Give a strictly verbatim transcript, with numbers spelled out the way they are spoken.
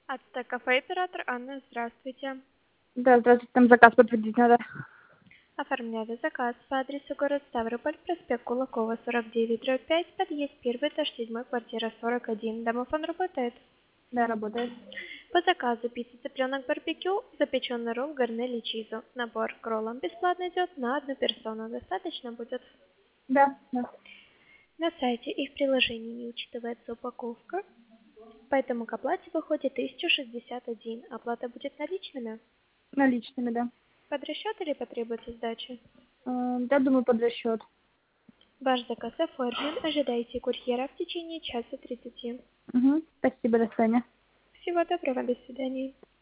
Ацтек кафе, оператор Анна, здравствуйте. Да, здравствуйте, там заказ подтвердить надо. Оформляли заказ по адресу город Ставрополь, проспект Кулакова, сорок девять, дробь пять, подъезд первый, этаж седьмой, квартира сорок один. Домофон работает. Да, работает. По заказу пицца цыпленок барбекю, запеченный ролл, гарнель и чизу. Набор к роллам бесплатно идет на одну персону. Достаточно будет? Да, да. На сайте и в приложении не учитывается упаковка, поэтому к оплате выходит тысяча шестьдесят один. Оплата будет наличными? Наличными, да. Под расчет или потребуется сдача? Э, Я думаю, под расчет. Ваш заказ оформлен. Ожидайте курьера в течение часа тридцати. Угу. Спасибо, до свидания. Всего доброго, до свидания.